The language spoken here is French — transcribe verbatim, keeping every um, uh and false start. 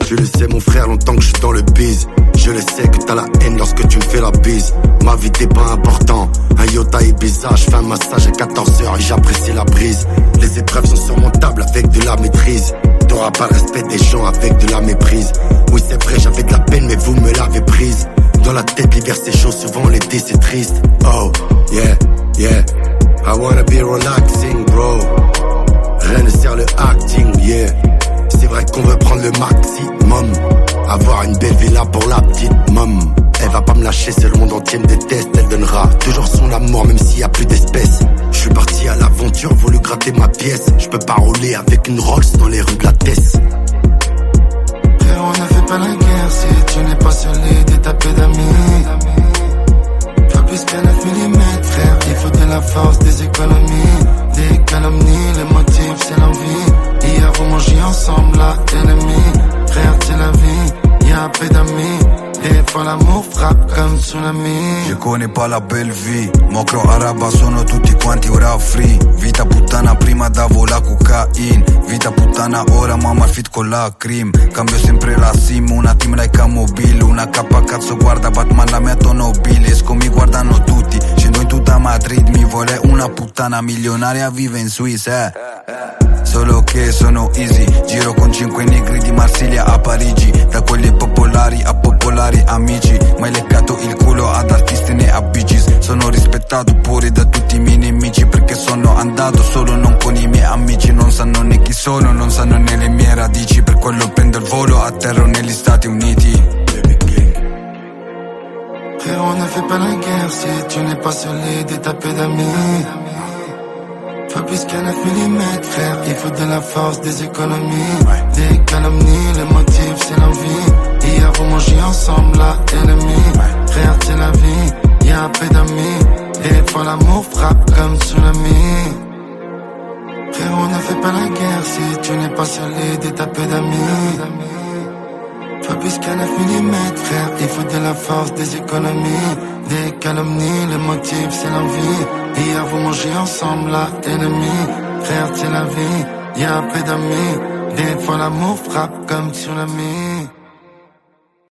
Tu le sais mon frère, longtemps que je suis dans le biz. Je le sais que t'as la haine lorsque tu me fais la bise. Ma vie t'es pas important, un iota Ibiza. Je fais un massage à quatorze heures et j'apprécie la brise. Les épreuves sont surmontables avec de la maîtrise. T'auras pas le respect des gens avec de la méprise. Oui c'est vrai j'avais de la peine mais vous me l'avez prise. Dans la tête l'hiver c'est chaud, souvent l'été c'est triste. Oh yeah, yeah, I wanna be relaxing bro. Rien ne sert le acting, yeah. C'est vrai qu'on veut prendre le maximum. Avoir une belle villa pour la petite mom. Elle va pas me lâcher, c'est le monde entier me déteste. Elle donnera toujours son amour même s'il y a plus d'espèces. Je suis parti à l'aventure, voulu gratter ma pièce. Je peux pas rouler avec une Rolls dans les rues de la Tesse. Frère, on ne fait pas la guerre si tu n'es pas solide et tapé d'amis. Pas plus qu'à neuf millimètres, frère. Il faut de la force, des économies, des calomnies. Le motif c'est l'envie. Hier on mangeait ensemble la ennemie. Frère c'est la vie, y'a peu d'amis. Des fois l'amour frappe comme tsunami. Je connais pas la belle vie. Mocro araba sono tutti quanti ora free. Vita puttana prima davo la cocaine. Vita puttana ora mamma fit con la cream. Cambio sempre la sim, una team like a mobile. Una cappa cazzo guarda Batman la mia automobile. Esco mi guardano tutti, scendo in tutta Madrid. Mi vuole una puttana milionaria, vive in Svizzera eh. Solo che sono easy, giro con cinque negri di Marsiglia a Parigi. Da quelli popolari a popolari amici. Mai leccato il culo ad artisti né a Bee Gees. Sono rispettato pure da tutti i miei nemici. Perché sono andato solo, non con i miei amici. Non sanno né chi sono, non sanno né le mie radici. Per quello prendo il volo, atterro negli Stati Uniti. Frère, on ne fait pas la guerre si tu n'es pas solide et tapé d'amis. Pas plus qu'à neuf millimètres, frère. Il faut de la force, des économies, des calomnies. Le motif c'est l'envie. Hier on mangeait ensemble la ennemie. Frère c'est la vie, y'a peu d'amis. Des fois l'amour frappe comme tsunami. Frère on ne fait pas la guerre si tu n'es pas solide et tapé d'amis. Pas plus qu'à neuf millimètres, frère. Il faut de la force, des économies, des calomnies. Le motif c'est l'envie. Hier vous mangez ensemble la ennemie. Frère c'est la vie, y'a peu d'amis. Des fois l'amour frappe comme tsunami.